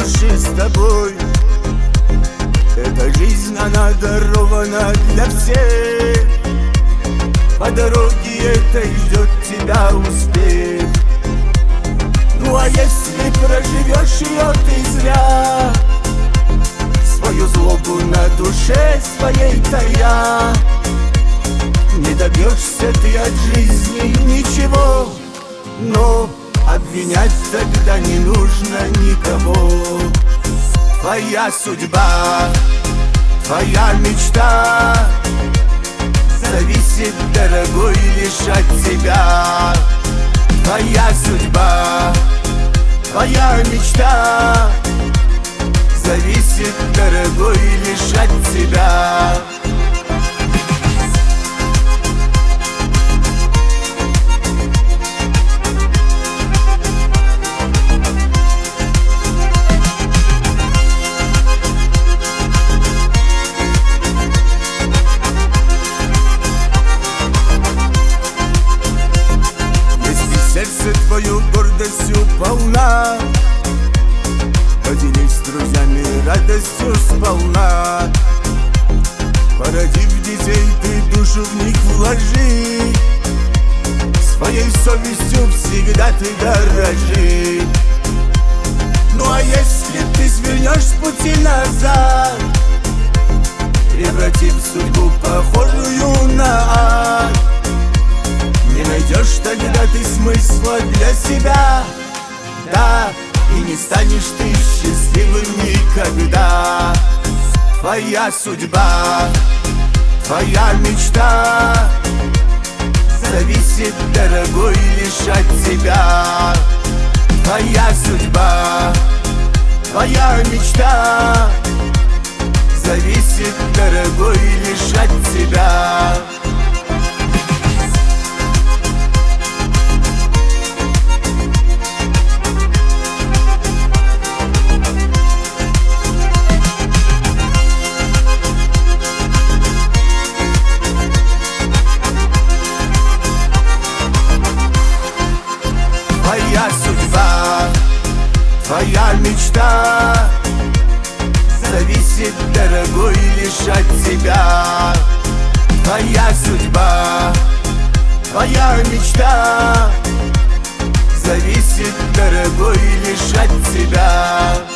души с тобой. Эта жизнь, она дарована для всех. По дороге этой ждет тебя успех. Ну а если проживешь ее ты зря, свою злобу на душе своей тая, не добьешься ты от жизни ничего. Но обвинять тогда не нужно никого. Твоя судьба, твоя мечта зависит, дорогой, лишь от тебя. Твоя судьба, твоя мечта зависит, дорогой, лишь от тебя. Сердце твою гордостью полна, поделись с друзьями радостью сполна. Породив детей, ты душу в них вложи, своей совестью всегда ты дорожи. Ну а если ты свернешь с пути назад, превратив судьбу похожую на ад, не найдешь тогда ты смысла для себя, да, и не станешь ты счастливым никогда. Твоя судьба, твоя мечта зависит, дорогой, лишь от тебя. Твоя судьба, твоя мечта зависит, дорогой, лишь от тебя. Твоя судьба, твоя мечта зависит, дорогой, лишь от тебя. Твоя судьба, твоя мечта зависит, дорогой, лишь от тебя.